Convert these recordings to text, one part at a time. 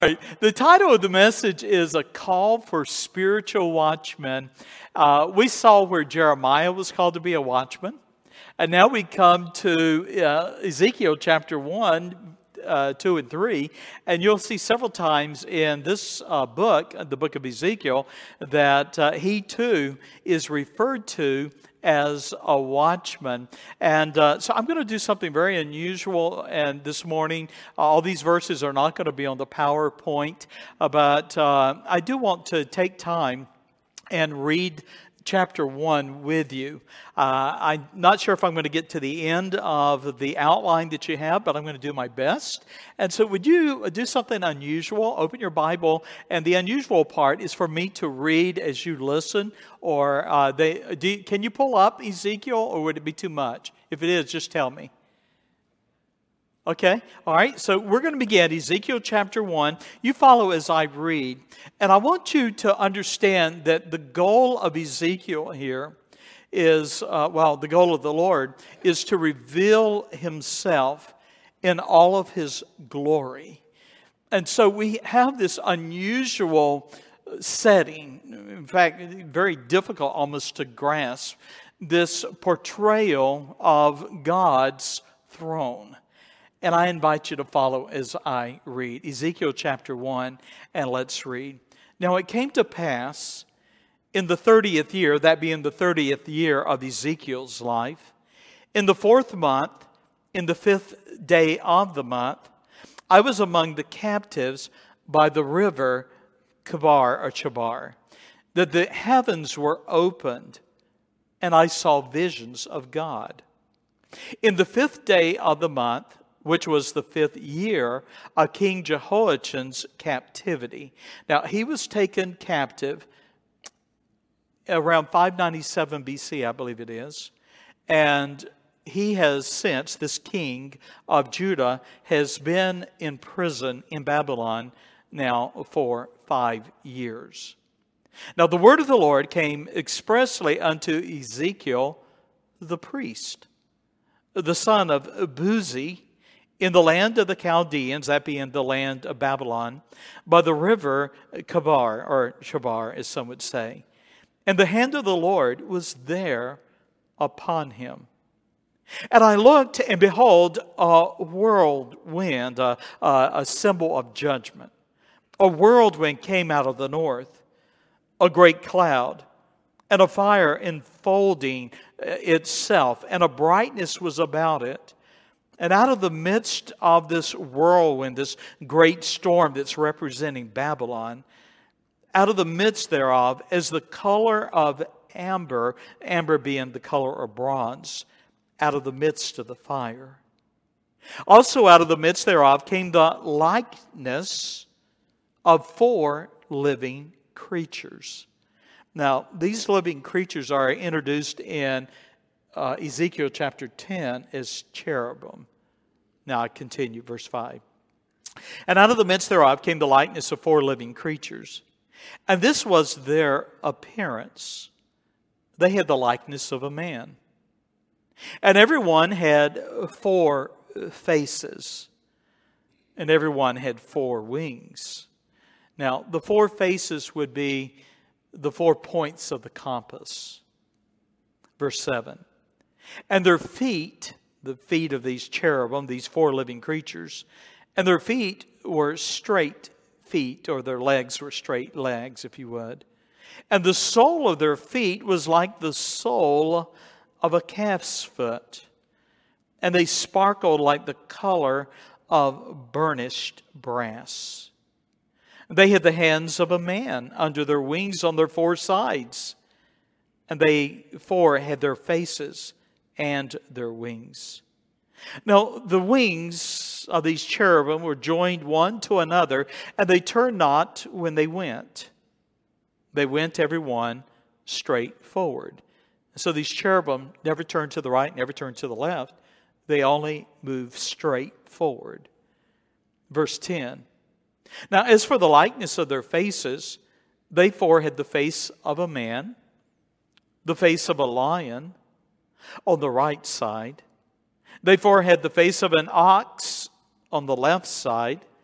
Right. The title of the message is A Call for Spiritual Watchmen. We saw where Jeremiah was called to be a watchman. And now we come to Ezekiel chapter 1, 2, and 3. And you'll see several times in this book, the book of Ezekiel, that he too is referred to as a watchman. And so I'm going to do something very unusual. And this morning, all these verses are not going to be on the PowerPoint. But I do want to take time and read chapter 1 with you. I'm not sure if I'm going to get to the end of the outline that you have, but I'm going to do my best. And so would you do something unusual? Open your Bible, and the unusual part is for me to read as you listen. Or can you pull up Ezekiel, or would it be too much? If it is, just tell me. Okay, all right, so we're going to begin Ezekiel chapter 1. You follow as I read. And I want you to understand that the goal of Ezekiel here is, the goal of the Lord is to reveal himself in all of his glory. And so we have this unusual setting, in fact, very difficult almost to grasp, this portrayal of God's throne. And I invite you to follow as I read. Ezekiel chapter 1, and let's read. Now it came to pass in the 30th year, that being the 30th year of Ezekiel's life, in the 4th month, in the 5th day of the month, I was among the captives by the river Chebar, that the heavens were opened, and I saw visions of God. In the 5th day of the month, which was the 5th year of King Jehoiachin's captivity. Now, he was taken captive around 597 BC, I believe it is. And he has since, this king of Judah, has been in prison in Babylon now for 5 years. Now, the word of the Lord came expressly unto Ezekiel, the priest, the son of Buzi, in the land of the Chaldeans, that being the land of Babylon, by the river Chebar, or Chebar, as some would say. And the hand of the Lord was there upon him. And I looked, and behold, a whirlwind, a symbol of judgment. A whirlwind came out of the north, a great cloud, and a fire enfolding itself, and a brightness was about it. And out of the midst of this whirlwind, this great storm that's representing Babylon, out of the midst thereof, as the color of amber, amber being the color of bronze, out of the midst of the fire. Also out of the midst thereof came the likeness of 4 living creatures. Now, these living creatures are introduced in Ezekiel chapter 10 as cherubim. Now I continue, verse 5. And out of the midst thereof came the likeness of 4 living creatures. And this was their appearance. They had the likeness of a man. And everyone had 4 faces. And everyone had 4 wings. Now, the 4 faces would be the 4 points of the compass. Verse 7. And their feet, the feet of these cherubim, these 4 living creatures, and their feet were straight feet, or their legs were straight legs, if you would. And the sole of their feet was like the sole of a calf's foot. And they sparkled like the color of burnished brass. They had the hands of a man under their wings on their 4 sides. And they 4 had their faces and their wings. Now, the wings of these cherubim were joined one to another, and they turned not when they went. They went, every one, straight forward. So these cherubim never turned to the right, never turned to the left. They only moved straight forward. Verse 10. Now, as for the likeness of their faces, they 4 had the face of a man, the face of a lion on the right side. They 4 had the face of an ox on the left side,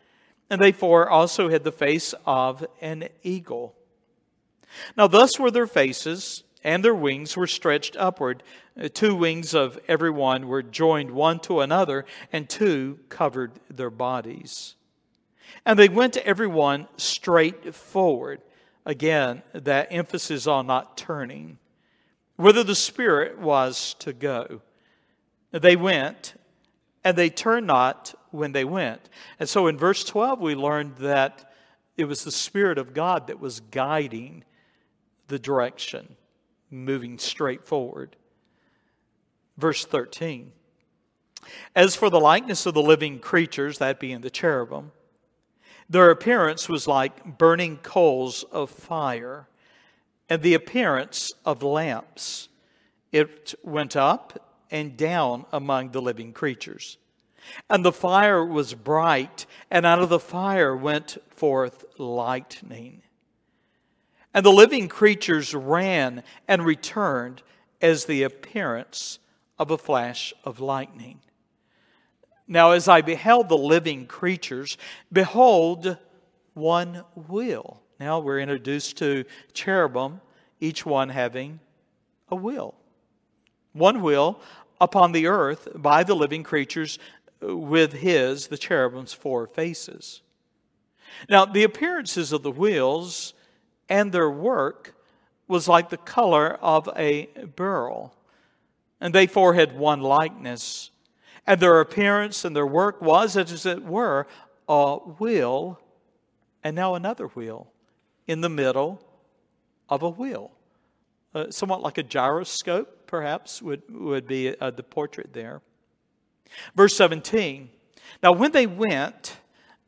And they four also had the face of an eagle. Now thus were their faces, and their wings were stretched upward. 2 wings of every one were joined one to another, and 2 covered their bodies. And they went every one straight forward. Again, that emphasis on not turning. Whither the Spirit was to go. They went, and they turned not when they went. And so in verse 12 we learned that it was the Spirit of God that was guiding the direction, moving straight forward. Verse 13. As for the likeness of the living creatures, that being the cherubim, their appearance was like burning coals of fire, and the appearance of lamps. It went up and down among the living creatures. And the fire was bright, and out of the fire went forth lightning. And the living creatures ran and returned as the appearance of a flash of lightning. Now as I beheld the living creatures, behold, one wheel. Now we're introduced to cherubim, each one having a wheel. One wheel upon the earth by the living creatures with the cherubim's 4 faces. Now the appearances of the wheels and their work was like the color of a beryl. And they 4 had one likeness. And their appearance and their work was, as it were, a wheel, and now another wheel in the middle of a wheel. Somewhat like a gyroscope, perhaps, would be the portrait there. Verse 17. Now when they went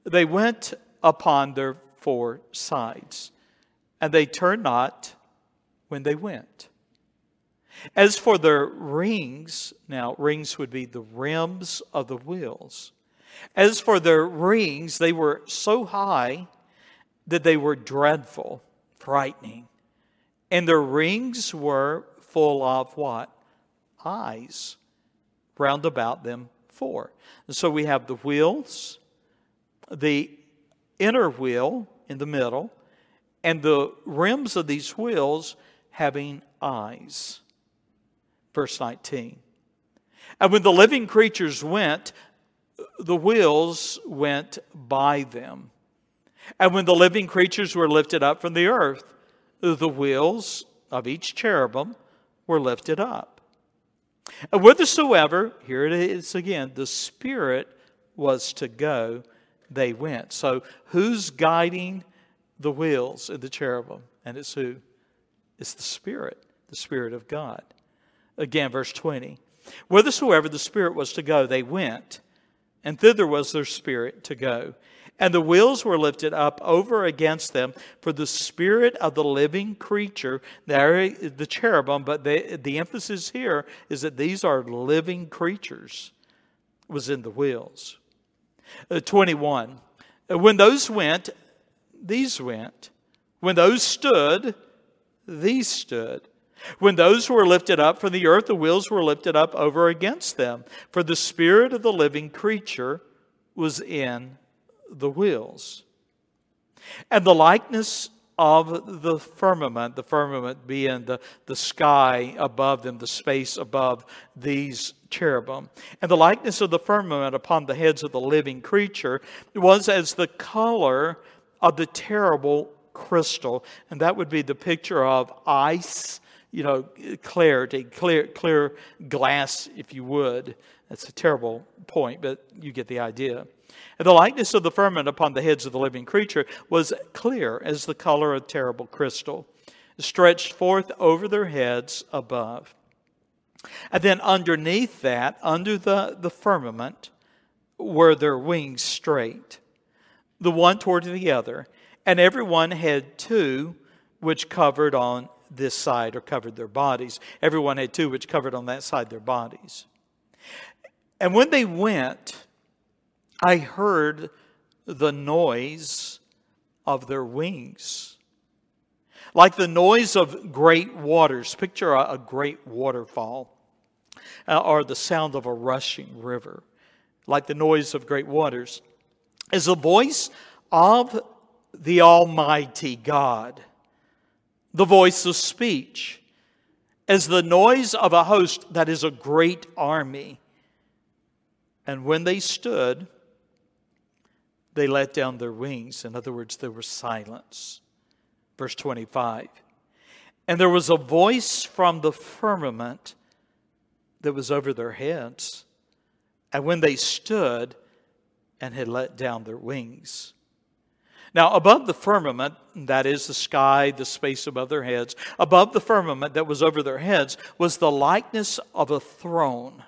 upon their 4 sides, and they turned not when they went. As for their rings, now rings would be the rims of the wheels. As for their rings, they were so high that they were dreadful, frightening. And their rings were full of what? Eyes. Round about them 4. And so we have the wheels, the inner wheel in the middle, and the rims of these wheels having eyes. Verse 19. And when the living creatures went, the wheels went by them. And when the living creatures were lifted up from the earth, the wheels of each cherubim were lifted up. And whithersoever, here it is again, the Spirit was to go, they went. So who's guiding the wheels of the cherubim? And it's who? It's the Spirit of God. Again, verse 20. Whithersoever the Spirit was to go, they went, and thither was their spirit to go. And the wheels were lifted up over against them, for the spirit of the living creature, there the cherubim, but the emphasis here is that these are living creatures, was in the wheels. 21. When those went, these went. When those stood, these stood. When those were lifted up from the earth, the wheels were lifted up over against them. For the spirit of the living creature was in the wheels. And the likeness of the firmament being the sky above them, the space above these cherubim. And the likeness of the firmament upon the heads of the living creature was as the color of the terrible crystal. And that would be the picture of ice, clarity, clear glass, if you would. That's a terrible point, but you get the idea. And the likeness of the firmament upon the heads of the living creature was clear as the color of terrible crystal, stretched forth over their heads above. And then underneath that, under the firmament, were their wings straight, the one toward the other. And every one had 2 which covered on this side, or covered their bodies. Everyone had 2 which covered on that side their bodies. And when they went, I heard the noise of their wings, like the noise of great waters. Picture a great waterfall, or the sound of a rushing river, like the noise of great waters. As the voice of the Almighty God, the voice of speech, as the noise of a host that is a great army. And when they stood, they let down their wings. In other words, there was silence. Verse 25. And there was a voice from the firmament that was over their heads. And when they stood and had let down their wings. Now, above the firmament, that is the sky, the space above their heads, above the firmament that was over their heads was the likeness of a throne,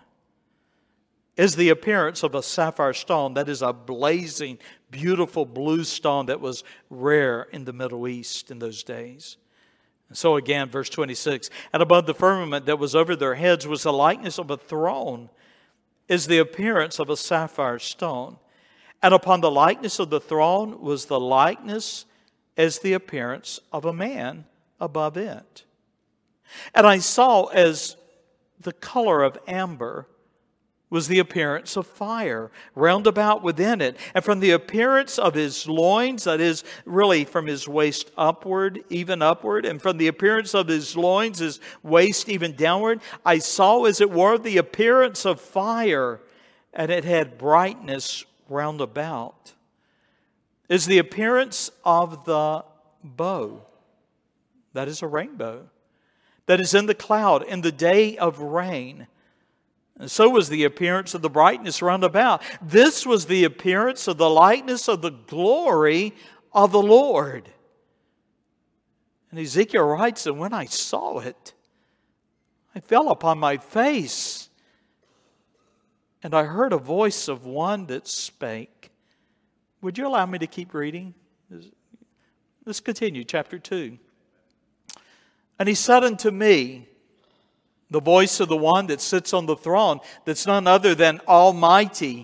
is the appearance of a sapphire stone, that is a blazing, beautiful blue stone that was rare in the Middle East in those days. And so again, verse 26, and above the firmament that was over their heads was the likeness of a throne, is the appearance of a sapphire stone. And upon the likeness of the throne was the likeness as the appearance of a man above it. And I saw as the color of amber was the appearance of fire round about within it. And from the appearance of his loins, that is really from his waist upward, even upward, and from the appearance of his loins, his waist even downward, I saw as it were the appearance of fire, and it had brightness round about. Is the appearance of the bow, that is a rainbow, that is in the cloud in the day of rain. And so was the appearance of the brightness round about. This was the appearance of the likeness of the glory of the Lord. And Ezekiel writes, and when I saw it, I fell upon my face, and I heard a voice of one that spake. Would you allow me to keep reading? Let's continue, chapter 2. And he said unto me, the voice of the one that sits on the throne, that's none other than Almighty,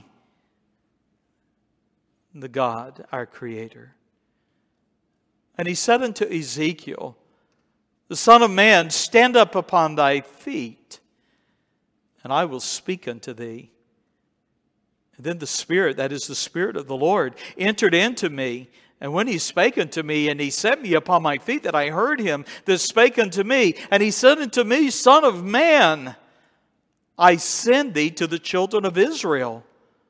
the God, our Creator. And he said unto Ezekiel, the Son of Man, stand up upon thy feet, and I will speak unto thee. And then the Spirit, that is the Spirit of the Lord, entered into me. And when he spake unto me, and he set me upon my feet, that I heard him that spake unto me. And he said unto me, Son of man, I send thee to the children of Israel,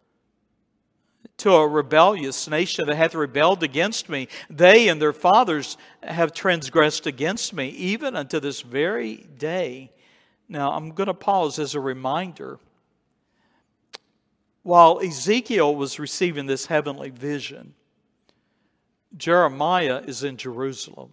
to a rebellious nation that hath rebelled against me. They and their fathers have transgressed against me, even unto this very day. Now, I'm going to pause as a reminder. While Ezekiel was receiving this heavenly vision, Jeremiah is in Jerusalem.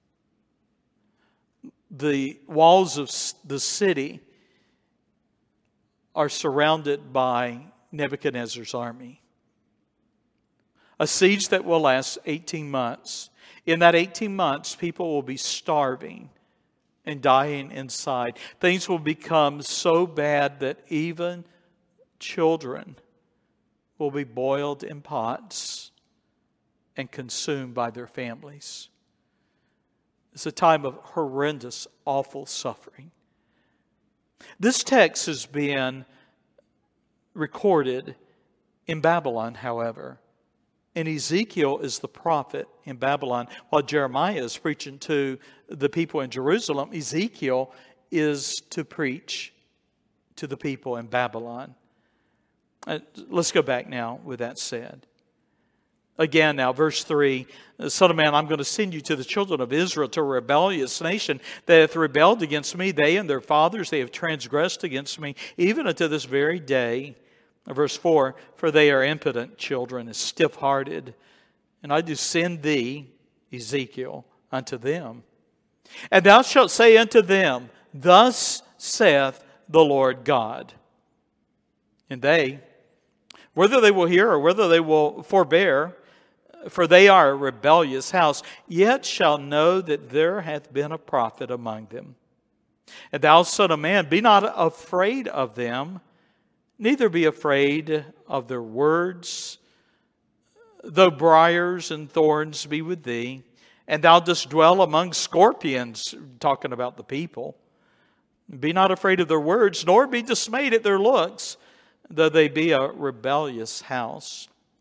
The walls of the city are surrounded by Nebuchadnezzar's army. A siege that will last 18 months. In that 18 months, people will be starving and dying inside. Things will become so bad that even children will be boiled in pots and consumed by their families. It's a time of horrendous, awful suffering. This text has been recorded in Babylon, however. And Ezekiel is the prophet in Babylon, while Jeremiah is preaching to the people in Jerusalem. Ezekiel is to preach to the people in Babylon. Let's go back now with that said. Again now, verse 3, Son of man, I'm going to send you to the children of Israel, to a rebellious nation that hath rebelled against me. They and their fathers, they have transgressed against me, even unto this very day. Verse 4, for they are impotent children and stiff-hearted. And I do send thee, Ezekiel, unto them. And thou shalt say unto them, Thus saith the Lord God. And they, whether they will hear or whether they will forbear, for they are a rebellious house, yet shall know that there hath been a prophet among them. And thou, son of man, be not afraid of them, neither be afraid of their words, though briars and thorns be with thee, and thou dost dwell among scorpions, talking about the people. Be not afraid of their words, nor be dismayed at their looks, though they be a rebellious house.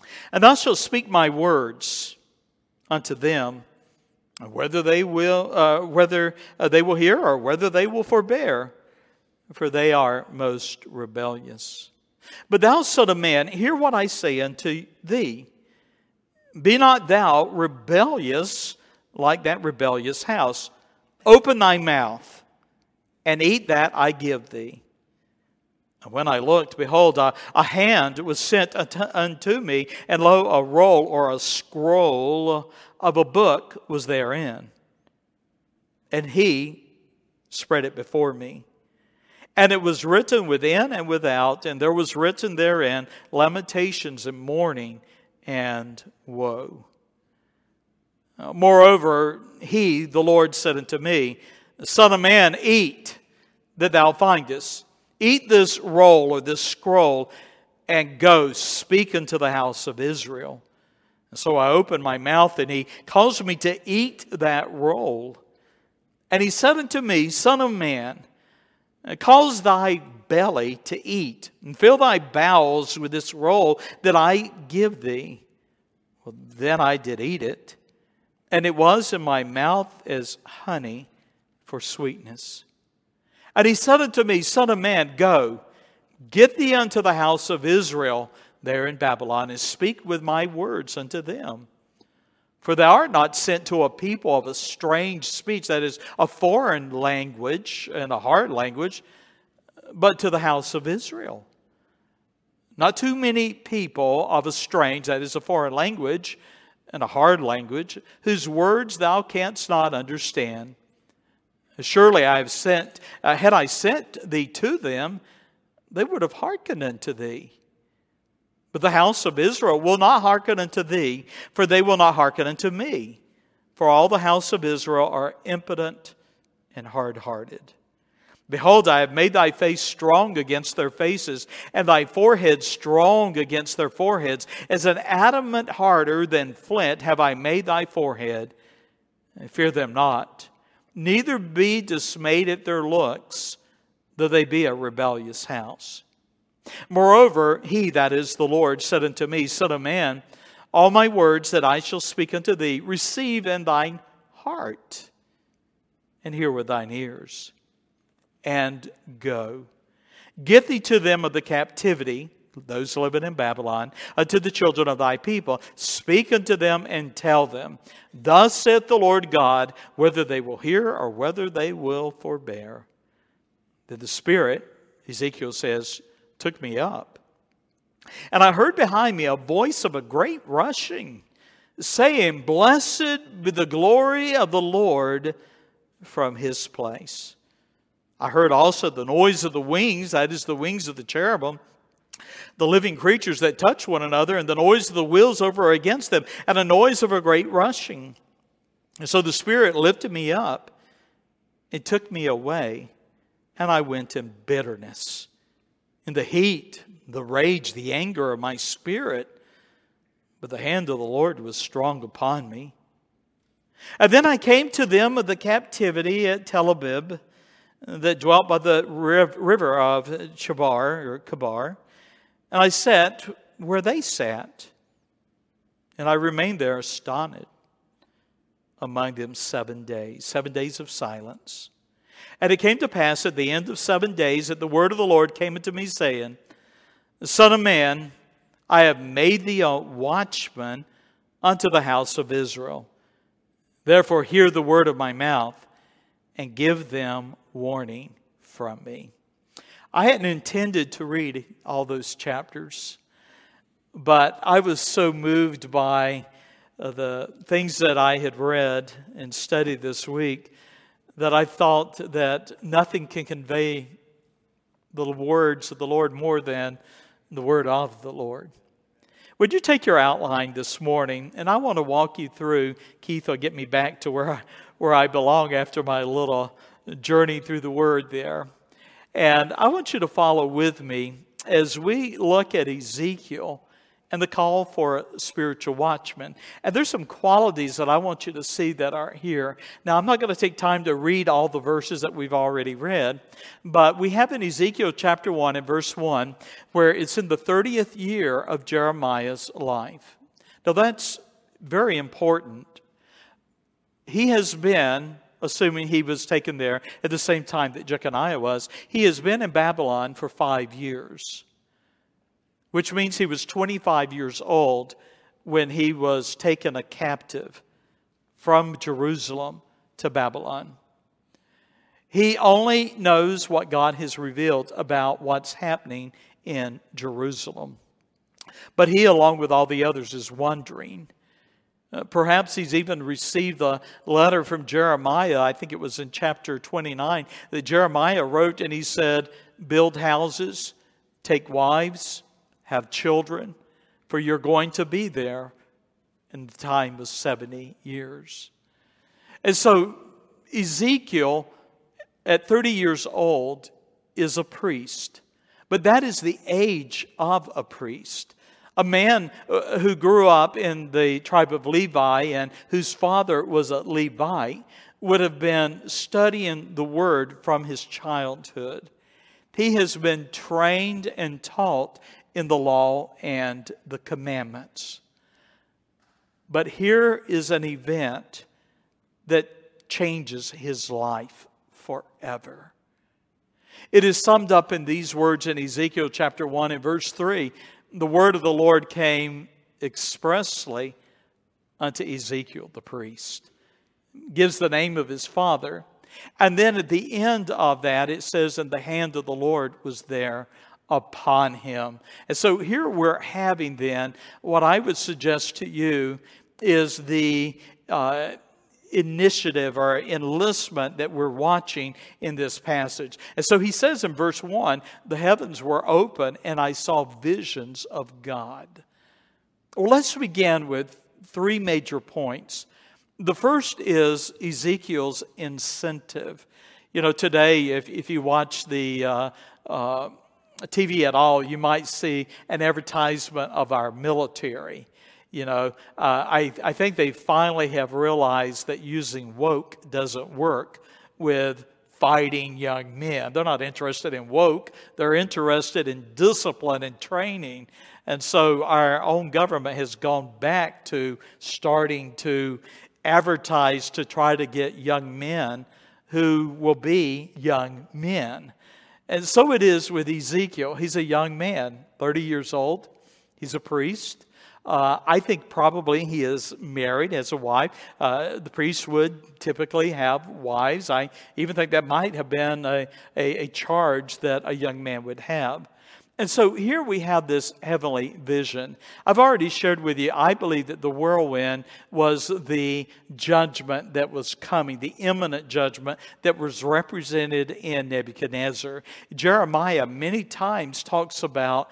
And thou shalt speak my words unto them, whether they will hear or whether they will forbear, for they are most rebellious. But thou, son of man, hear what I say unto thee. Be not thou rebellious like that rebellious house. Open thy mouth, and eat that I give thee. And when I looked, behold, a hand was sent unto me, and lo, a roll or a scroll of a book was therein. And he spread it before me. And it was written within and without, and there was written therein lamentations and mourning and woe. Moreover, he, the Lord, said unto me, Son of man, eat that thou findest. Eat this roll or this scroll, and go speak unto the house of Israel. And so I opened my mouth, and he caused me to eat that roll. And he said unto me, Son of man, cause thy belly to eat, and fill thy bowels with this roll that I give thee. Well, then I did eat it, and it was in my mouth as honey for sweetness. And he said unto me, Son of man, go, get thee unto the house of Israel there in Babylon, and speak with my words unto them. For thou art not sent to a people of a strange speech, that is, a foreign language and a hard language, but to the house of Israel. Not too many people of a strange, that is, a foreign language and a hard language, whose words thou canst not understand. Surely I have sent, had I sent thee to them, they would have hearkened unto thee. But the house of Israel will not hearken unto thee, for they will not hearken unto me. For all the house of Israel are impotent and hard-hearted. Behold, I have made thy face strong against their faces, and thy forehead strong against their foreheads. As an adamant harder than flint have I made thy forehead. Fear them not, neither be dismayed at their looks, though they be a rebellious house. Moreover, he, that is the Lord, said unto me, Son of man, all my words that I shall speak unto thee, receive in thine heart, and hear with thine ears, and go. Get thee to them of the captivity, those living in Babylon, unto the children of thy people. Speak unto them and tell them, Thus saith the Lord God, whether they will hear or whether they will forbear. That the Spirit, Ezekiel says, took me up. And I heard behind me a voice of a great rushing, saying, Blessed be the glory of the Lord from his place. I heard also the noise of the wings, that is the wings of the cherubim, the living creatures that touch one another, and the noise of the wheels over against them, and a noise of a great rushing. And so the Spirit lifted me up and took me away, and I went in bitterness, in the heat, the rage, the anger of my spirit. But the hand of the Lord was strong upon me. And then I came to them of the captivity at Tel Abib, that dwelt by the river of Chebar, and I sat where they sat, and I remained there astonished among them 7 days of silence. And it came to pass at the end of 7 days that the word of the Lord came unto me, saying, Son of man, I have made thee a watchman unto the house of Israel. Therefore hear the word of my mouth, and give them warning from me. I hadn't intended to read all those chapters, but I was so moved by the things that I had read and studied this week that I thought that nothing can convey the words of the Lord more than the word of the Lord. Would you take your outline this morning, and I want to walk you through. Keith will get me back to where I belong after my little journey through the Word there. And I want you to follow with me as we look at Ezekiel and the call for a spiritual watchman. And there's some qualities that I want you to see that are here. Now, I'm not going to take time to read all the verses that we've already read, but we have in Ezekiel chapter 1 and verse 1, where it's in the 30th year of Jeremiah's life. Now, that's very important. He has been, assuming he was taken there at the same time that Jeconiah was, he has been in Babylon for 5 years, which means he was 25 years old when he was taken a captive from Jerusalem to Babylon. He only knows what God has revealed about what's happening in Jerusalem. But he, along with all the others, is wondering. Perhaps he's even received a letter from Jeremiah. I think it was in chapter 29 that Jeremiah wrote, and he said, build houses, take wives, have children, for you're going to be there in the time of 70 years. And so Ezekiel, at 30 years old, is a priest. But that is the age of a priest. A man who grew up in the tribe of Levi and whose father was a Levite would have been studying the word from his childhood. He has been trained and taught in the law and the commandments. But here is an event that changes his life forever. It is summed up in these words in Ezekiel chapter 1 and verse 3. The word of the Lord came expressly unto Ezekiel the priest. Gives the name of his father. And then at the end of that it says, and the hand of the Lord was there upon him. And so here we're having then what I would suggest to you is the initiative or enlistment that we're watching in this passage. And so he says in verse 1, the heavens were open and I saw visions of God. Well, let's begin with 3 major points. The first is Ezekiel's incentive. You know, today, if you watch the TV at all, you might see an advertisement of our military. You know, I think they finally have realized that using woke doesn't work with fighting young men. They're not interested in woke. They're interested in discipline and training. And so our own government has gone back to starting to advertise to try to get young men who will be young men. And so it is with Ezekiel. He's a young man, 30 years old. He's a priest. I think probably he is married, has a wife. The priest would typically have wives. I even think that might have been a charge that a young man would have. And so here we have this heavenly vision. I've already shared with you, I believe that the whirlwind was the judgment that was coming, the imminent judgment that was represented in Nebuchadnezzar. Jeremiah many times talks about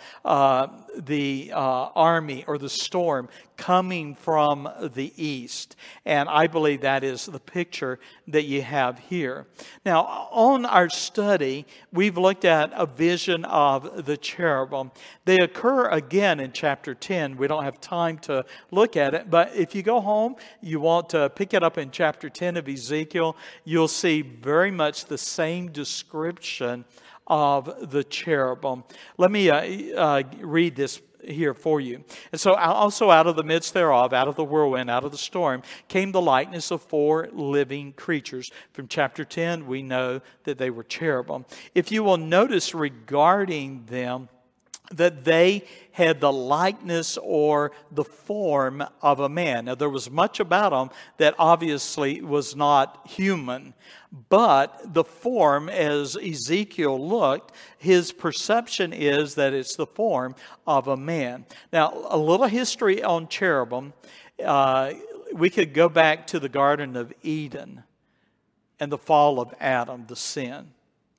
the army or the storm coming from the east. And I believe that is the picture that you have here. Now, on our study, we've looked at a vision of the cherubim. They occur again in chapter 10. We don't have time to look at it, but if you go home, you want to pick it up in chapter 10 of Ezekiel, you'll see very much the same description of the cherubim. Let me read this here for you. And so also out of the midst thereof, out of the whirlwind, out of the storm, came the likeness of 4 living creatures. From chapter 10, we know that they were cherubim. If you will notice regarding them, that they had the likeness or the form of a man. Now, there was much about them that obviously was not human, but the form, as Ezekiel looked, his perception is that it's the form of a man. Now, a little history on cherubim. We could go back to the Garden of Eden and the fall of Adam, the sin.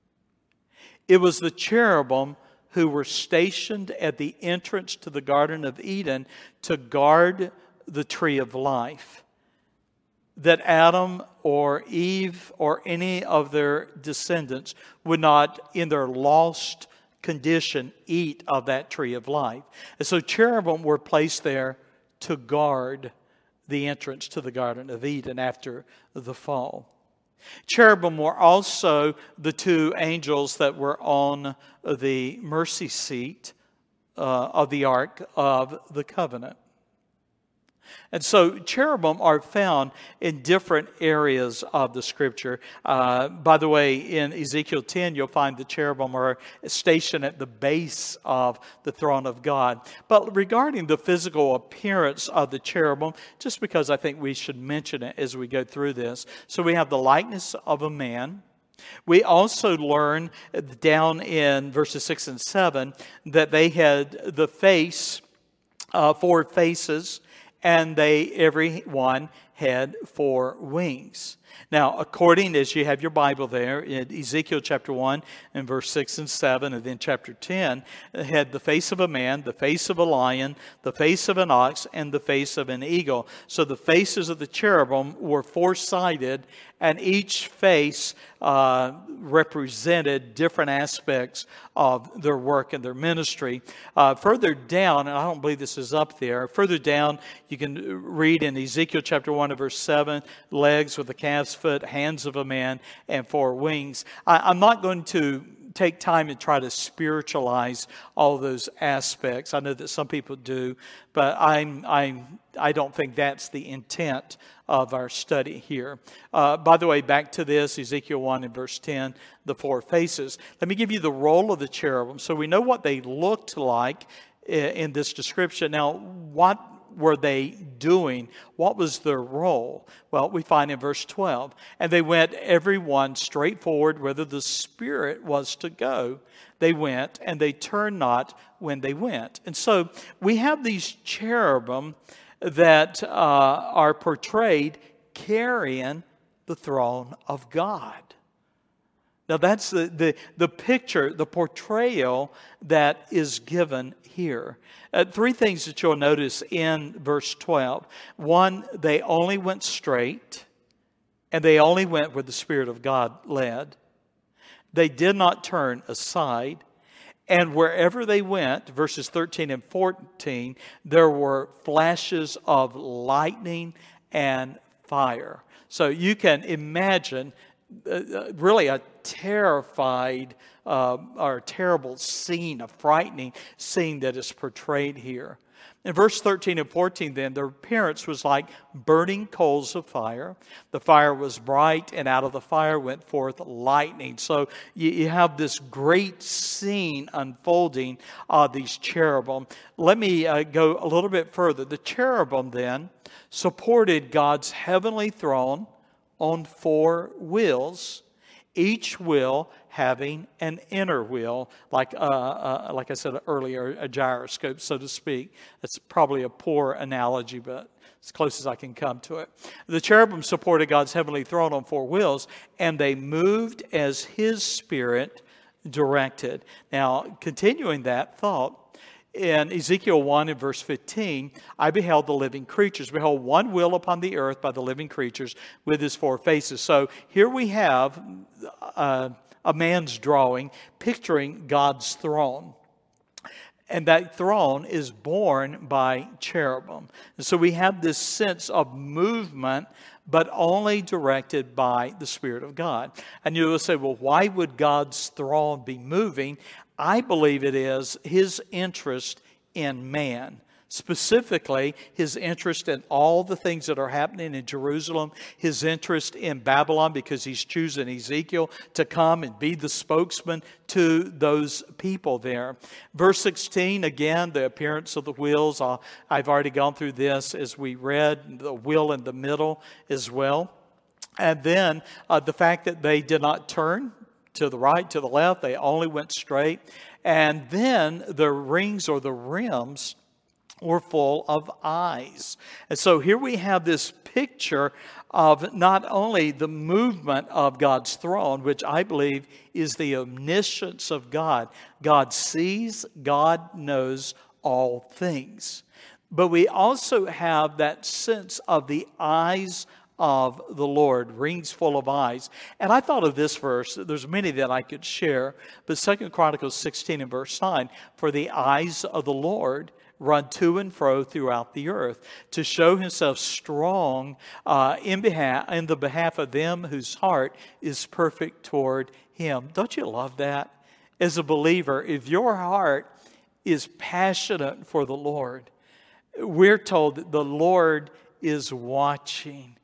It was the cherubim who were stationed at the entrance to the Garden of Eden to guard the tree of life, that Adam or Eve or any of their descendants would not, in their lost condition eat of that tree of life. And so cherubim were placed there to guard the entrance to the Garden of Eden after the fall. Cherubim were also the two angels that were on the mercy seat of the Ark of the Covenant. And so cherubim are found in different areas of the Scripture. By the way, in Ezekiel 10, you'll find the cherubim are stationed at the base of the throne of God. But regarding the physical appearance of the cherubim, just because I think we should mention it as we go through this. So we have the likeness of a man. We also learn down in verses 6 and 7 that they had the face, 4 faces, and every one had 4 wings. Now, according as you have your Bible there, in Ezekiel chapter 1 and verse 6 and 7, and then chapter 10, it had the face of a man, the face of a lion, the face of an ox, and the face of an eagle. So the faces of the cherubim were 4-sided, and each face represented different aspects of their work and their ministry. Further down, and I don't believe this is up there, further down you can read in Ezekiel chapter 1 and verse 7, legs with a calf's foot, hands of a man, and 4 wings. I'm not going to take time and try to spiritualize all those aspects. I know that some people do, but I don't think that's the intent of our study here. By the way, back to this, Ezekiel 1 and verse 10, the 4 faces. Let me give you the role of the cherubim so we know what they looked like in this description. Now, what were they doing? What was their role? Well, we find in verse 12, and they went every one straight forward whither the Spirit was to go. They went, and they turned not when they went. And so we have these cherubim that are portrayed carrying the throne of God. Now that's the picture, the portrayal that is given here. 3 things that you'll notice in verse 12. 1, they only went straight, and they only went where the Spirit of God led. They did not turn aside. And wherever they went, verses 13 and 14, there were flashes of lightning and fire. So you can imagine really a terrified or terrible scene, a frightening scene that is portrayed here. In verse 13 and 14 then, their appearance was like burning coals of fire. The fire was bright, and out of the fire went forth lightning. So you have this great scene unfolding of these cherubim. Let me go a little bit further. The cherubim then supported God's heavenly throne on 4 wheels, each wheel having an inner wheel, like I said earlier, a gyroscope, so to speak. It's probably a poor analogy, but as close as I can come to it. The cherubim supported God's heavenly throne on 4 wheels, and they moved as His Spirit directed. Now, continuing that thought, in Ezekiel 1 and verse 15, I beheld the living creatures. Behold, one wheel upon the earth by the living creatures with his 4 faces. So here we have a man's drawing picturing God's throne. And that throne is borne by cherubim. And so we have this sense of movement, but only directed by the Spirit of God. And you will say, well, why would God's throne be moving? I believe it is His interest in man. Specifically, His interest in all the things that are happening in Jerusalem. His interest in Babylon, because He's chosen Ezekiel to come and be the spokesman to those people there. Verse 16, again, the appearance of the wheels. I've already gone through this as we read, the wheel in the middle as well. And then the fact that they did not turn to the right, to the left. They only went straight. And then the rings or the rims were full of eyes. And so here we have this picture of not only the movement of God's throne, which I believe is the omniscience of God. God sees, God knows all things. But we also have that sense of the eyes of the Lord, rings full of eyes. And I thought of this verse. There's many that I could share, but 2 Chronicles 16 and verse 9, for the eyes of the Lord run to and fro throughout the earth, to show himself strong in the behalf of them whose heart is perfect toward him. Don't you love that? As a believer, if your heart is passionate for the Lord, we're told that the Lord is watching.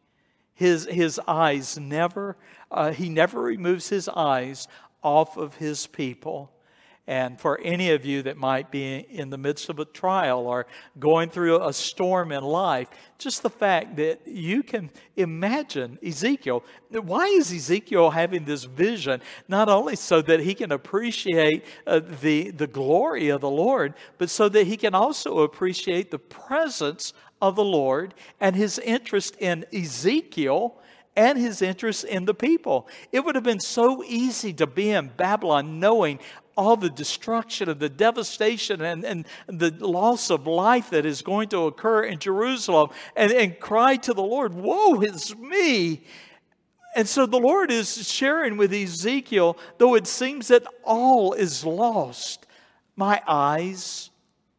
His eyes never, he never removes his eyes off of his people. And for any of you that might be in the midst of a trial or going through a storm in life, just the fact that you can imagine Ezekiel. Why is Ezekiel having this vision? Not only so that he can appreciate the glory of the Lord, but so that he can also appreciate the presence of the Lord and his interest in Ezekiel and his interest in the people. It would have been so easy to be in Babylon knowing all the destruction and the devastation and the loss of life that is going to occur in Jerusalem and cry to the Lord, woe is me. And so the Lord is sharing with Ezekiel, though it seems that all is lost, my eyes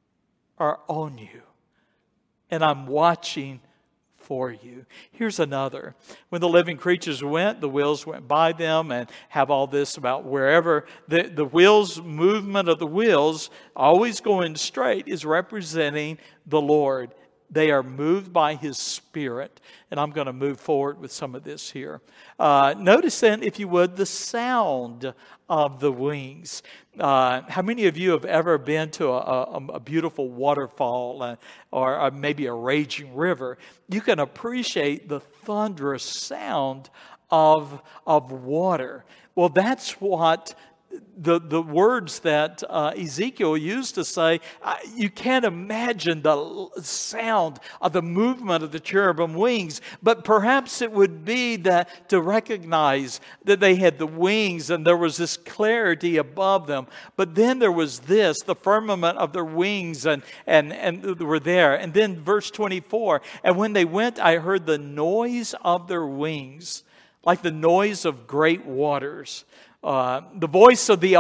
are on you and I'm watching for you. Here's another. When the living creatures went, the wheels went by them, and have all this about wherever the wheels, movement of the wheels, always going straight, is representing the Lord. They are moved by His Spirit. And I'm going to move forward with some of this here. Notice then, if you would, the sound of the wings. How many of you have ever been to a beautiful waterfall or maybe a raging river? You can appreciate the thunderous sound of water. Well, that's what the words that Ezekiel used to say. You can't imagine the sound of the movement of the cherubim wings, but perhaps it would be that to recognize that they had the wings and there was this clarity above them. But then there was this, the firmament of their wings and were there. And then verse 24, and when they went, I heard the noise of their wings, like the noise of great waters. The voice of the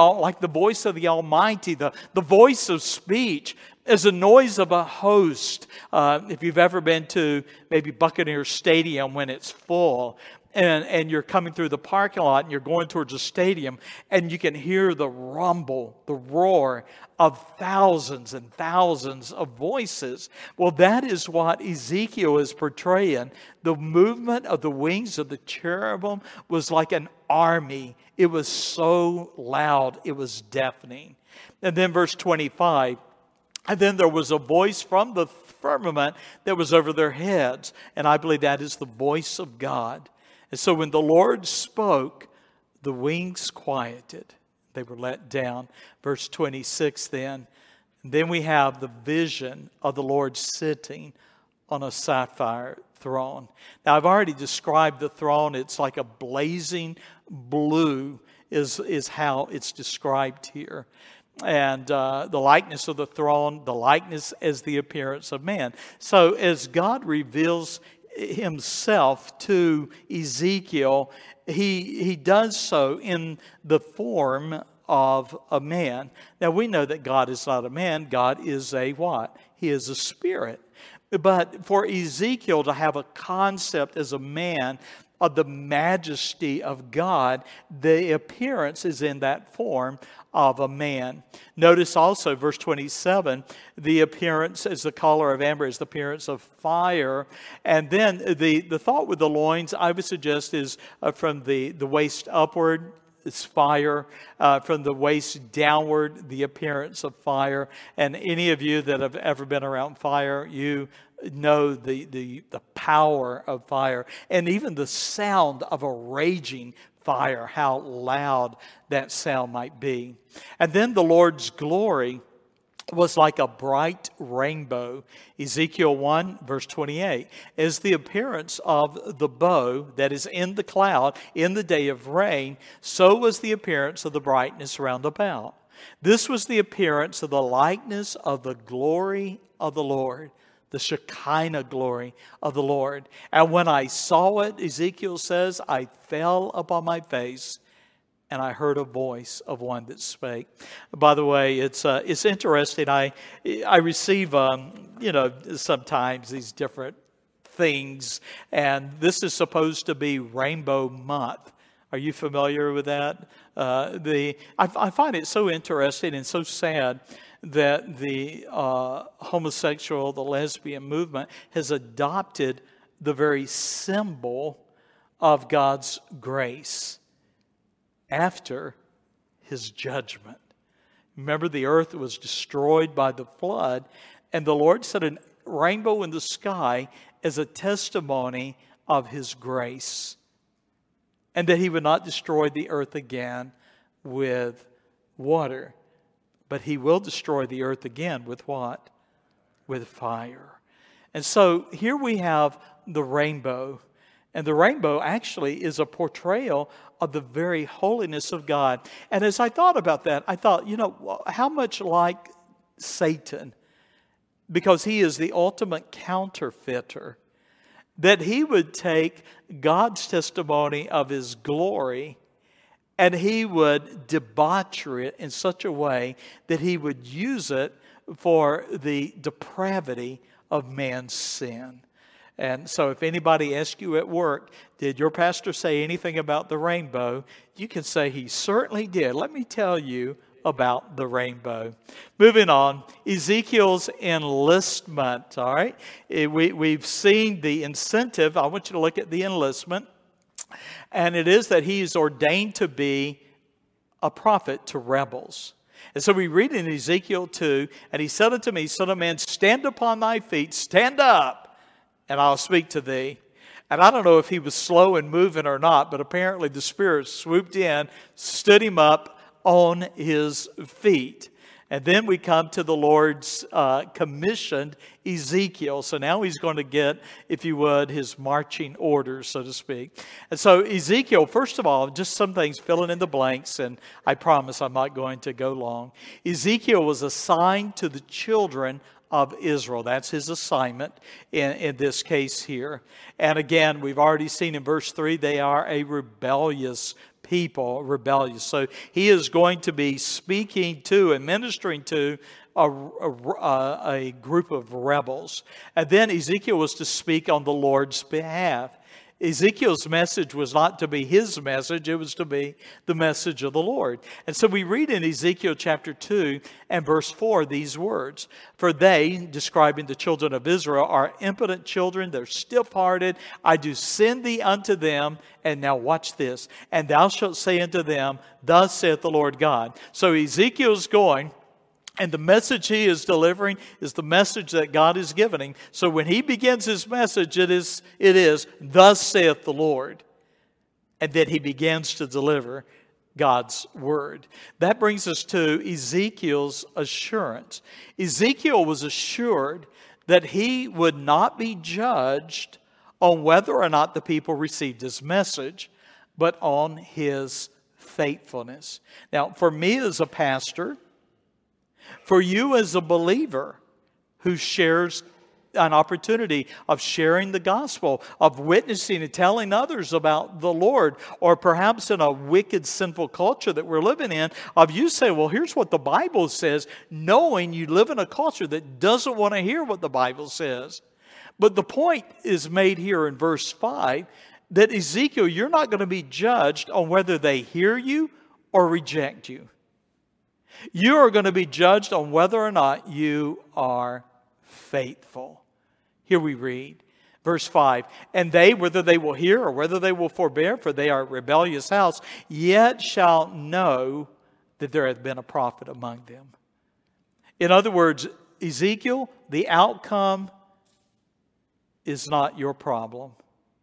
Almighty, the voice of speech, is the noise of a host. If you've ever been to maybe Buccaneer Stadium when it's full, and you're coming through the parking lot and you're going towards the stadium, and you can hear the rumble, the roar of thousands and thousands of voices. Well, that is what Ezekiel is portraying. The movement of the wings of the cherubim was like an army. It was so loud, it was deafening. And then verse 25, and then there was a voice from the firmament that was over their heads. And I believe that is the voice of God. And so when the Lord spoke, the wings quieted. They were let down. Verse 26 then. And then we have the vision of the Lord sitting on a sapphire throne. Now I've already described the throne. It's like a blazing blue is how it's described here. And the likeness of the throne, the likeness as the appearance of man. So as God reveals Himself to Ezekiel, he does so in the form of a man. Now we know that God is not a man. God is a what? He is a spirit. But for Ezekiel to have a concept as a man of the majesty of God, the appearance is in that form of a man. Notice also, verse 27, the appearance as the color of amber is the appearance of fire. And then the thought with the loins, I would suggest, is from the waist upward, it's fire. From the waist downward, the appearance of fire. And any of you that have ever been around fire, you know the power of fire. And even the sound of a raging fire, how loud that sound might be. And then the Lord's glory was like a bright rainbow. Ezekiel 1, verse 28, is the appearance of the bow that is in the cloud in the day of rain, so was the appearance of the brightness round about. This was the appearance of the likeness of the glory of the Lord. the Shekinah glory of the Lord. And when I saw it, Ezekiel says, I fell upon my face, and I heard a voice of one that spake. By the way, it's interesting. I receive, sometimes these different things, and this is supposed to be Rainbow Month. Are you familiar with that? I find it so interesting and so sad that the homosexual, the lesbian movement has adopted the very symbol of God's grace after his judgment. Remember, the earth was destroyed by the flood, and the Lord set a rainbow in the sky as a testimony of his grace, and that he would not destroy the earth again with water. But he will destroy the earth again with what? With fire. And so here we have the rainbow. And the rainbow actually is a portrayal of the very holiness of God. And as I thought about that, I thought, how much like Satan, because he is the ultimate counterfeiter, that he would take God's testimony of his glory and he would debaucher it in such a way that he would use it for the depravity of man's sin. And so if anybody asks you at work, did your pastor say anything about the rainbow? You can say he certainly did. Let me tell you about the rainbow. Moving on, Ezekiel's enlistment, all right? We've seen the incentive. I want you to look at the enlistment. And it is that he is ordained to be a prophet to rebels. And so we read in Ezekiel 2, and he said unto me, Son of man, stand upon thy feet, stand up, and I'll speak to thee. And I don't know if he was slow in moving or not, but apparently the Spirit swooped in, stood him up on his feet. And then we come to the Lord's commissioned Ezekiel. So now he's going to get, if you would, his marching orders, so to speak. And so Ezekiel, first of all, just some things filling in the blanks, and I promise I'm not going to go long. Ezekiel was assigned to the children of Israel. That's his assignment in this case here. And again, we've already seen in verse 3, they are a rebellious people, rebellious. So he is going to be speaking to and ministering to a group of rebels. And then Ezekiel was to speak on the Lord's behalf. Ezekiel's message was not to be his message, it was to be the message of the Lord. And so we read in Ezekiel chapter 2 and verse 4 these words, For they, describing the children of Israel, are impotent children, they're stiff-hearted. I do send thee unto them, and now watch this, and thou shalt say unto them, Thus saith the Lord God. So Ezekiel's going, and the message he is delivering is the message that God is giving him. So when he begins his message, it is, Thus saith the Lord. And then he begins to deliver God's word. That brings us to Ezekiel's assurance. Ezekiel was assured that he would not be judged on whether or not the people received his message, but on his faithfulness. Now, for me as a pastor, for you as a believer who shares an opportunity of sharing the gospel, of witnessing and telling others about the Lord, or perhaps in a wicked, sinful culture that we're living in, of you say, well, here's what the Bible says, knowing you live in a culture that doesn't want to hear what the Bible says. But the point is made here in verse 5 that Ezekiel, you're not going to be judged on whether they hear you or reject you. You are going to be judged on whether or not you are faithful. Here we read, verse 5, And they, whether they will hear or whether they will forbear, for they are a rebellious house, yet shall know that there hath been a prophet among them. In other words, Ezekiel, the outcome is not your problem.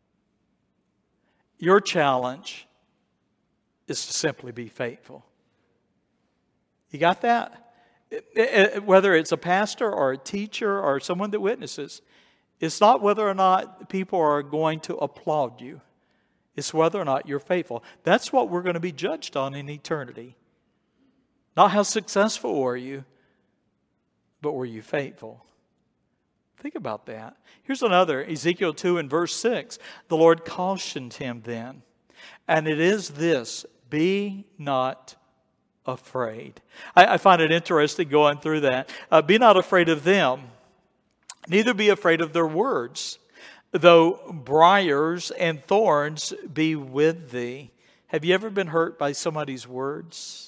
Your challenge is to simply be faithful. You got that? Whether it's a pastor or a teacher or someone that witnesses, it's not whether or not people are going to applaud you. It's whether or not you're faithful. That's what we're going to be judged on in eternity. Not how successful were you, but were you faithful? Think about that. Here's another, Ezekiel 2 and verse 6. The Lord cautioned him then, and it is this, be not afraid. I find it interesting going through that. Be not afraid of them, neither be afraid of their words, though briars and thorns be with thee. Have you ever been hurt by somebody's words?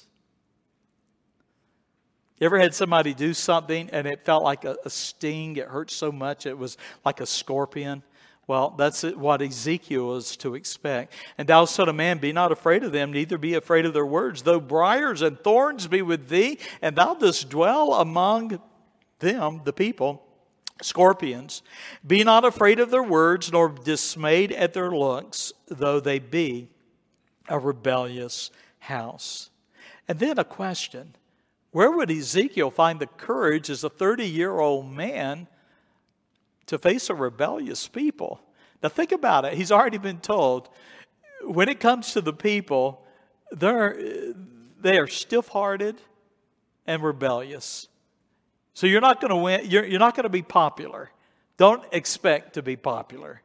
You ever had somebody do something and it felt like a sting? It hurt so much it was like a scorpion. Well, that's what Ezekiel is to expect. And thou son of man, be not afraid of them, neither be afraid of their words. Though briars and thorns be with thee, and thou dost dwell among them, the people, scorpions. Be not afraid of their words, nor dismayed at their looks, though they be a rebellious house. And then a question. Where would Ezekiel find the courage as a 30-year-old man to face a rebellious people? Now think about it. He's already been told, when it comes to the people, they are stiff-hearted and rebellious. So you're not going to win. You're not going to be popular. Don't expect to be popular.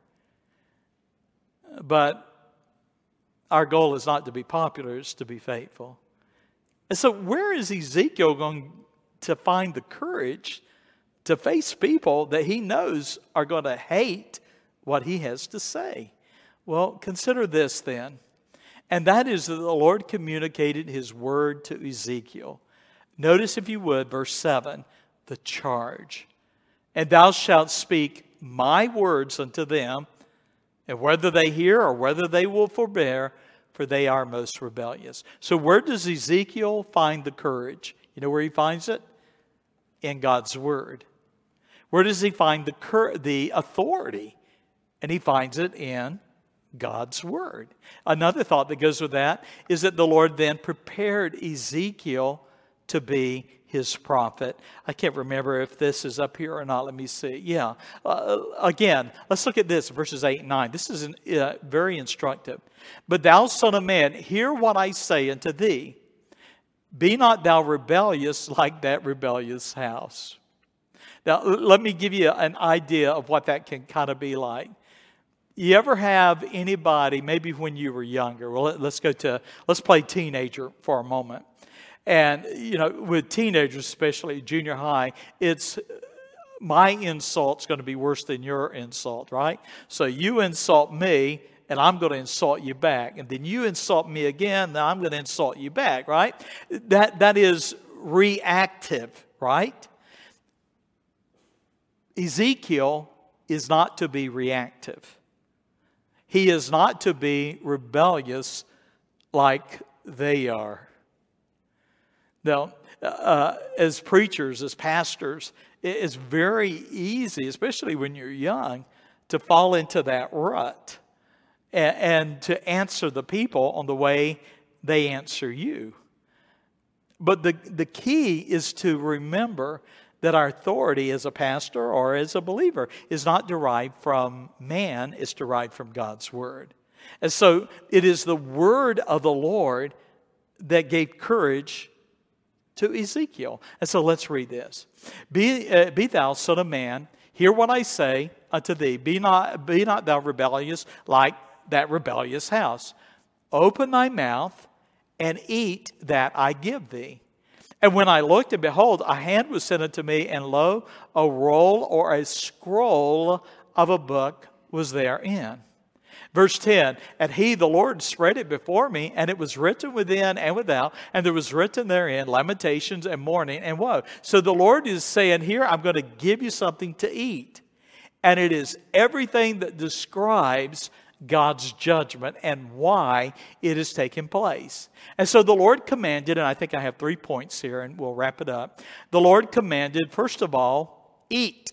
But our goal is not to be popular, it's to be faithful. And so where is Ezekiel going to find the courage to face people that he knows are going to hate what he has to say? Well, consider this then. And that is that the Lord communicated his word to Ezekiel. Notice, if you would, verse 7, the charge. And thou shalt speak my words unto them, and whether they hear or whether they will forbear, for they are most rebellious. So where does Ezekiel find the courage? You know where he finds it? In God's word. Where does he find the authority? And he finds it in God's word. Another thought that goes with that is that the Lord then prepared Ezekiel to be his prophet. I can't remember if this is up here or not. Let me see. Yeah. Again, let's look at this, verses 8 and 9. This is very instructive. But thou, son of man, hear what I say unto thee. Be not thou rebellious like that rebellious house. Now, let me give you an idea of what that can kind of be like. You ever have anybody, maybe when you were younger, well, let's play teenager for a moment. And, you know, with teenagers, especially junior high, it's my insult's going to be worse than your insult, right? So you insult me, and I'm going to insult you back. And then you insult me again, then I'm going to insult you back, right? That is reactive, right? Ezekiel is not to be reactive. He is not to be rebellious like they are. Now, as preachers, as pastors, it's very easy, especially when you're young, to fall into that rut and to answer the people on the way they answer you. But the key is to remember that our authority as a pastor or as a believer is not derived from man, it's derived from God's word. And so it is the word of the Lord that gave courage to Ezekiel. And so let's read this. Be thou, son of man, hear what I say unto thee. Be not thou rebellious like that rebellious house. Open thy mouth and eat that I give thee. And when I looked, and behold, a hand was sent unto me, and lo, a roll or a scroll of a book was therein. Verse 10, and he, the Lord, spread it before me, and it was written within and without, and there was written therein lamentations and mourning and woe. So the Lord is saying here, I'm going to give you something to eat. And it is everything that describes God's judgment and why it is taking place. And so the Lord commanded, and I think I have 3 points here, and we'll wrap it up. The Lord commanded, first of all, eat.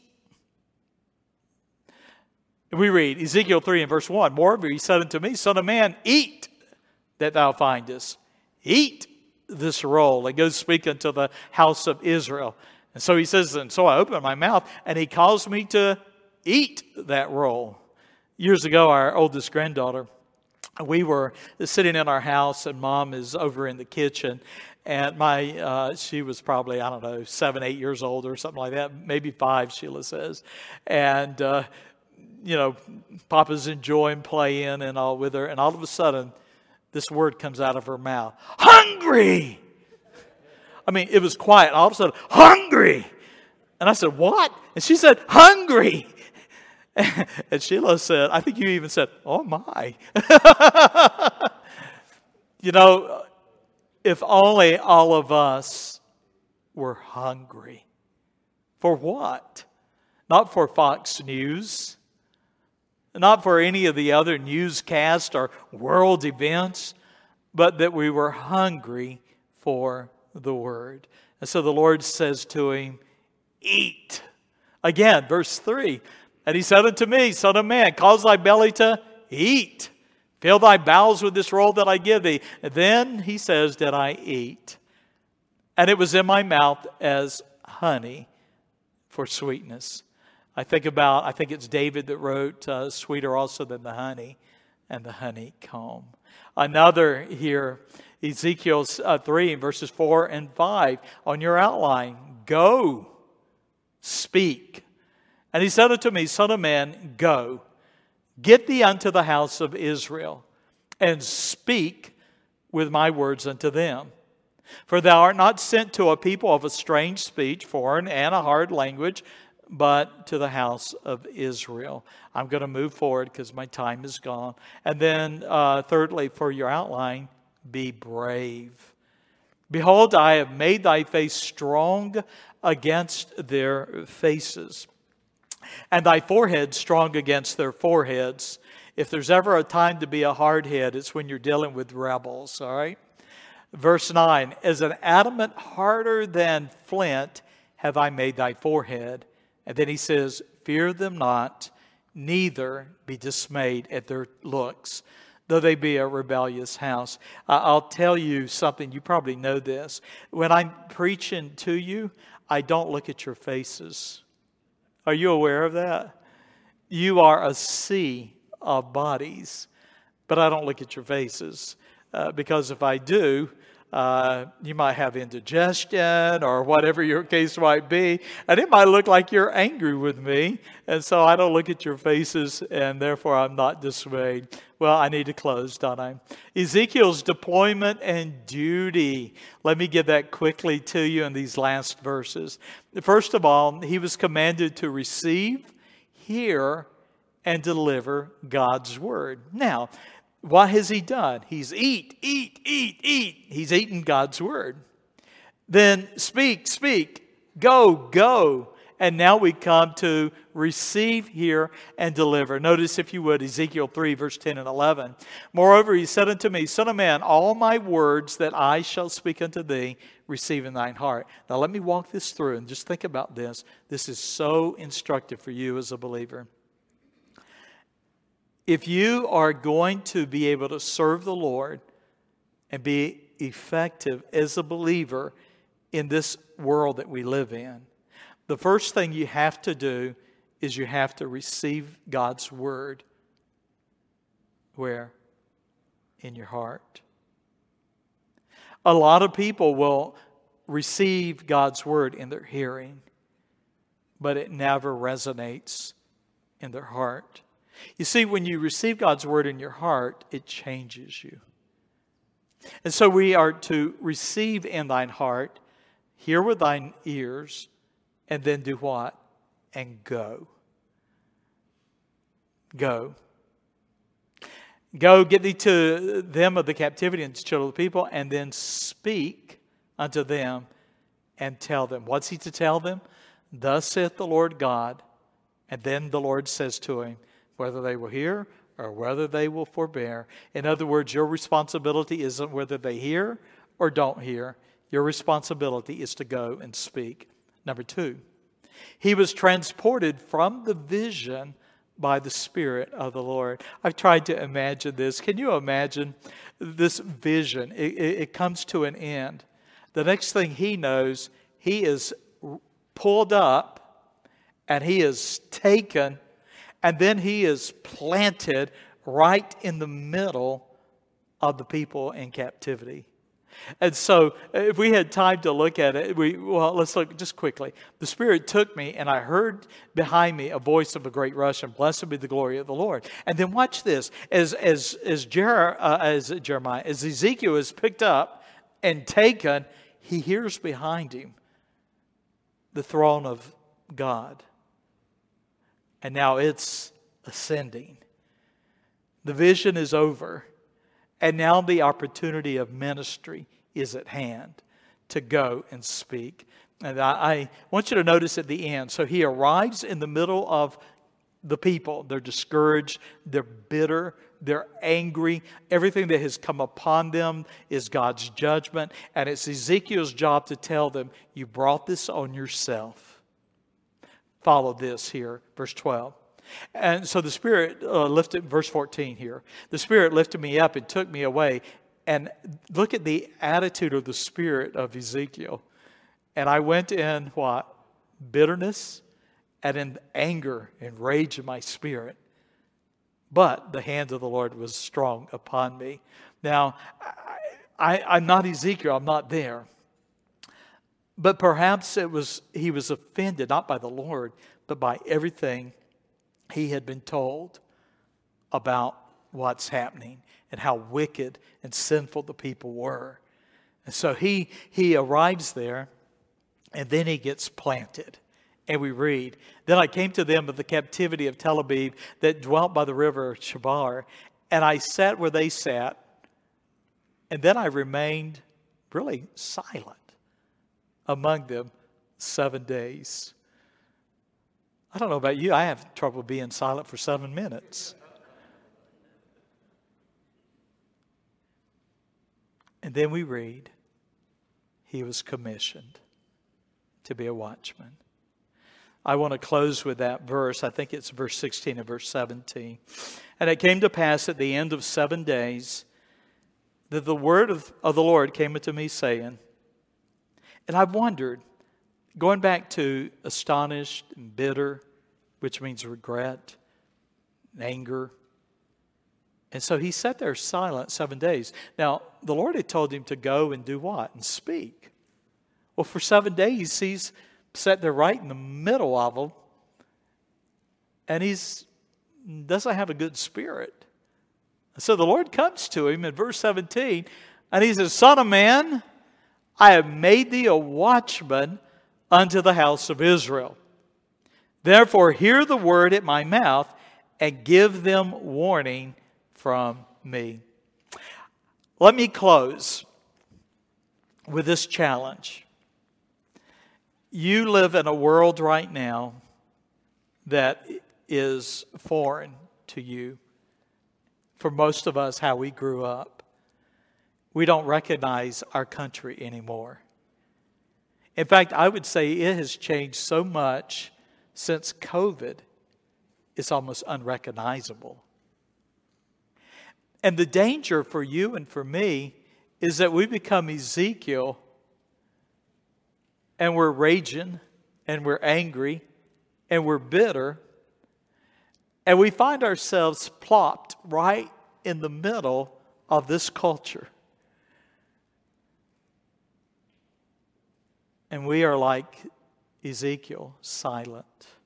We read Ezekiel 3 and verse 1. Moreover, he said unto me, Son of man, eat that thou findest. Eat this roll. And go speak unto the house of Israel. And so he says, and so I opened my mouth, and he caused me to eat that roll. Years ago, our oldest granddaughter we were sitting in our house, and Mom is over in the kitchen. And she was probably, 7, 8 years old or something like that, maybe 5, Sheila says. And, Papa's enjoying playing and all with her. And all of a sudden, this word comes out of her mouth: hungry! I mean, it was quiet. All of a sudden, hungry! And I said, what? And she said, hungry! And Sheila said, I think you even said, oh my. If only all of us were hungry. For what? Not for Fox News. Not for any of the other newscasts or world events. But that we were hungry for the Word. And so the Lord says to him, eat. Again, verse 3. And he said unto me, Son of man, cause thy belly to eat. Fill thy bowels with this roll that I give thee. And then, he says, did I eat. And it was in my mouth as honey for sweetness. I think it's David that wrote, sweeter also than the honey and the honeycomb. Another here, Ezekiel 3, verses 4 and 5. On your outline, go, speak. And he said unto me, Son of man, go, get thee unto the house of Israel, and speak with my words unto them. For thou art not sent to a people of a strange speech, foreign and a hard language, but to the house of Israel. I'm going to move forward because my time is gone. And then thirdly, for your outline, be brave. Behold, I have made thy face strong against their faces, and thy forehead strong against their foreheads. If there's ever a time to be a hard head, it's when you're dealing with rebels, all right? Verse 9, as an adamant harder than flint have I made thy forehead. And then he says, fear them not, neither be dismayed at their looks, though they be a rebellious house. I'll tell you something, you probably know this. When I'm preaching to you, I don't look at your faces. Are you aware of that? You are a sea of bodies, but I don't look at your faces. Because if I do, you might have indigestion or whatever your case might be. And it might look like you're angry with me. And so I don't look at your faces, and therefore I'm not dismayed. Well, I need to close, don't I? Ezekiel's deployment and duty. Let me give that quickly to you in these last verses. First of all, he was commanded to receive, hear, and deliver God's word. Now, what has he done? He's eat. He's eaten God's word. Then speak, go. And now we come to receive, hear, and deliver. Notice, if you would, Ezekiel 3, verse 10 and 11. Moreover, he said unto me, Son of man, all my words that I shall speak unto thee, receive in thine heart. Now let me walk this through and just think about this. This is so instructive for you as a believer. If you are going to be able to serve the Lord and be effective as a believer in this world that we live in, the first thing you have to do is you have to receive God's word. Where? In your heart. A lot of people will receive God's word in their hearing, but it never resonates in their heart. You see, when you receive God's word in your heart, it changes you. And so we are to receive in thine heart, hear with thine ears, and then do what? And go. Go. Go, get thee to them of the captivity and children of the people, and then speak unto them and tell them. What's he to tell them? Thus saith the Lord God. And then the Lord says to him, whether they will hear or whether they will forbear. In other words, your responsibility isn't whether they hear or don't hear. Your responsibility is to go and speak. Number 2, he was transported from the vision by the Spirit of the Lord. I've tried to imagine this. Can you imagine this vision? It comes to an end. The next thing he knows, he is pulled up and he is taken, and then he is planted right in the middle of the people in captivity. And so, if we had time to look at it, let's look just quickly. The Spirit took me, and I heard behind me a voice of a great rush, and blessed be the glory of the Lord. And then watch this: as Ezekiel is picked up and taken, he hears behind him the throne of God, and now it's ascending. The vision is over. And now the opportunity of ministry is at hand to go and speak. And I want you to notice at the end. So he arrives in the middle of the people. They're discouraged. They're bitter. They're angry. Everything that has come upon them is God's judgment. And it's Ezekiel's job to tell them, you brought this on yourself. Follow this here, verse 12. And so the Spirit lifted, verse 14 here, the Spirit lifted me up and took me away. And look at the attitude of the Spirit of Ezekiel. And I went in what? Bitterness and in anger and rage in my spirit. But the hand of the Lord was strong upon me. Now, I'm not Ezekiel, I'm not there. But perhaps he was offended, not by the Lord, but by everything he had been told about what's happening and how wicked and sinful the people were. And so he arrives there, and then he gets planted. And we read, then I came to them of the captivity of Tel Aviv that dwelt by the river Chebar, and I sat where they sat, and then I remained really silent among them 7 days. I don't know about you, I have trouble being silent for 7 minutes. And then we read, he was commissioned to be a watchman. I want to close with that verse. I think it's verse 16 and verse 17. And it came to pass at the end of 7 days that the word of the Lord came unto me, saying, and I wondered, going back to astonished and bitter, which means regret, and anger. And so he sat there silent 7 days. Now, the Lord had told him to go and do what? And speak. Well, for 7 days, he's sat there right in the middle of them. And he doesn't have a good spirit. So the Lord comes to him in verse 17. And he says, Son of man, I have made thee a watchman unto the house of Israel. Therefore, hear the word at my mouth and give them warning from me. Let me close with this challenge. You live in a world right now that is foreign to you. For most of us, how we grew up, we don't recognize our country anymore. In fact, I would say it has changed so much since COVID, it's almost unrecognizable. And the danger for you and for me is that we become Ezekiel and we're raging and we're angry and we're bitter, and we find ourselves plopped right in the middle of this culture. And we are like Ezekiel, silent.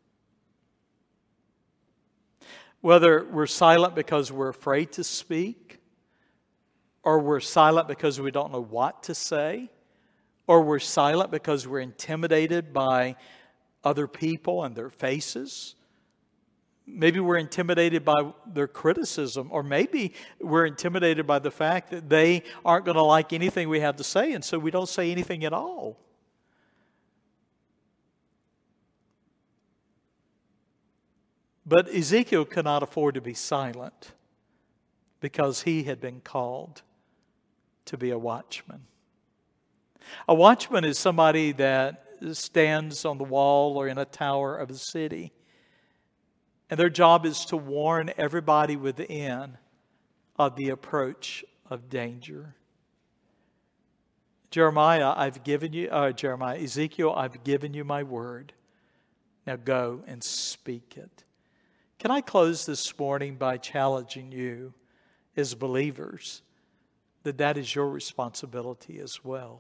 Whether we're silent because we're afraid to speak, or we're silent because we don't know what to say, or we're silent because we're intimidated by other people and their faces. Maybe we're intimidated by their criticism, or maybe we're intimidated by the fact that they aren't going to like anything we have to say, and so we don't say anything at all. But Ezekiel could not afford to be silent because he had been called to be a watchman. A watchman is somebody that stands on the wall or in a tower of a city, and their job is to warn everybody within of the approach of danger. Ezekiel, I've given you my word. Now go and speak it. Can I close this morning by challenging you as believers that that is your responsibility as well?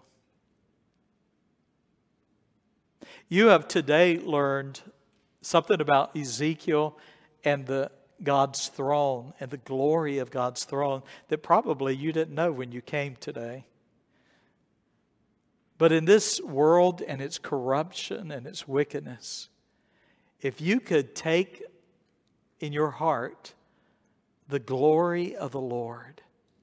You have today learned something about Ezekiel and God's throne and the glory of God's throne that probably you didn't know when you came today. But in this world and its corruption and its wickedness, if you could take in your heart the glory of the Lord,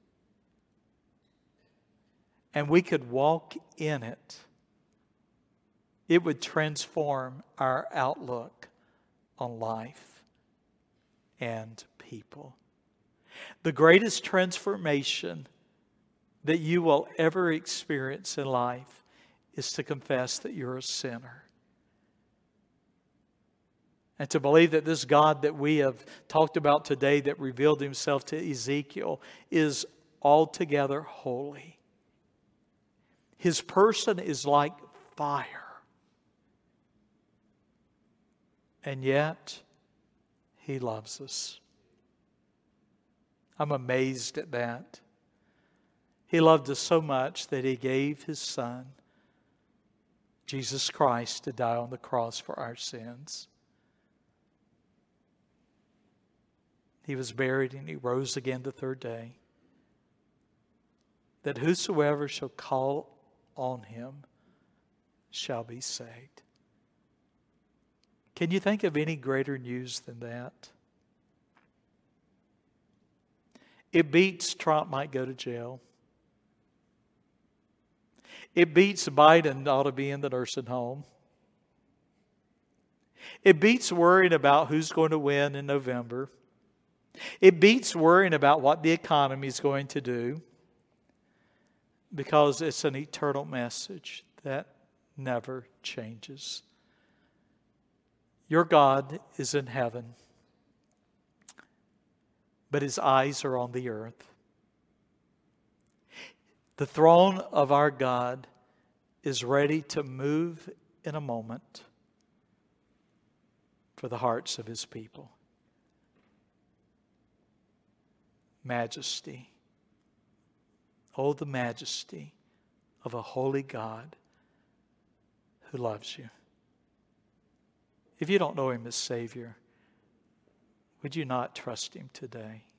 and we could walk in it, it would transform our outlook on life and people. The greatest transformation that you will ever experience in life is to confess that you're a sinner. And to believe that this God that we have talked about today that revealed himself to Ezekiel is altogether holy. His person is like fire. And yet, he loves us. I'm amazed at that. He loved us so much that he gave his Son, Jesus Christ, to die on the cross for our sins. He was buried and he rose again the third day. That whosoever shall call on him shall be saved. Can you think of any greater news than that? It beats Trump might go to jail. It beats Biden ought to be in the nursing home. It beats worrying about who's going to win in November. It beats worrying about what the economy is going to do, because it's an eternal message that never changes. Your God is in heaven, but his eyes are on the earth. The throne of our God is ready to move in a moment for the hearts of his people. Majesty. Oh, the majesty of a holy God who loves you. If you don't know him as Savior, would you not trust him today?